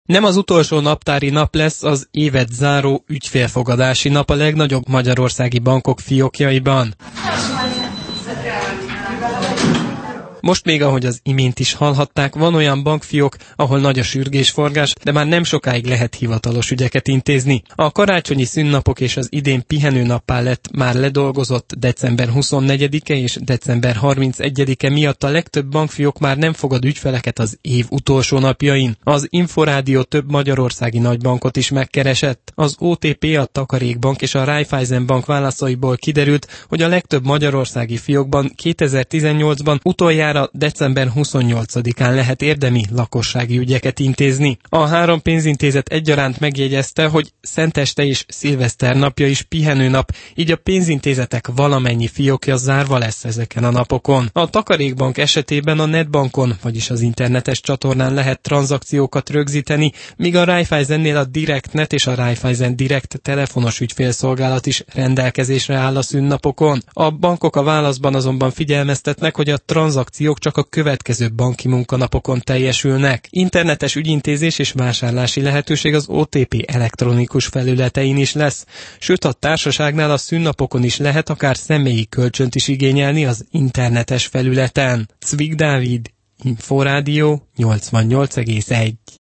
Nem az utolsó naptári nap lesz az évet záró ügyfélfogadási nap a legnagyobb magyarországi bankok fiókjaiban. Most még, ahogy az imént is hallhatták, van olyan bankfiók, ahol nagy a sürgésforgás, de már nem sokáig lehet hivatalos ügyeket intézni. A karácsonyi szünnapok és az idén pihenőnappá lett már ledolgozott december 24-e és december 31-e miatt a legtöbb bankfiók már nem fogad ügyfeleket az év utolsó napjain. Az Inforádió több magyarországi nagybankot is megkeresett. Az OTP, a Takarékbank és a Raiffeisenbank válaszaiból kiderült, hogy a legtöbb magyarországi fiókban 2018-ban utoljára december 28-án lehet érdemi lakossági ügyeket intézni. A három pénzintézet egyaránt megjegyezte, hogy szenteste és szilveszter napja is pihenőnap, így a pénzintézetek valamennyi fiókja zárva lesz ezeken a napokon. A Takarékbank esetében a netbankon, vagyis az internetes csatornán lehet tranzakciókat rögzíteni, míg a Raiffeisennél a DirectNet és a Raiffeisen Direct telefonos ügyfélszolgálat is rendelkezésre áll a szünnapokon. A bankok a válaszban azonban figyelmeztetnek, hogy a tranzakciók csak a következő banki munkanapokon teljesülnek. Internetes ügyintézés és vásárlási lehetőség az OTP elektronikus felületein is lesz, sőt a társaságnál a szünnapokon is lehet akár személyi kölcsönt is igényelni az internetes felületen. Cvik Dávid, Inforádió 88,1.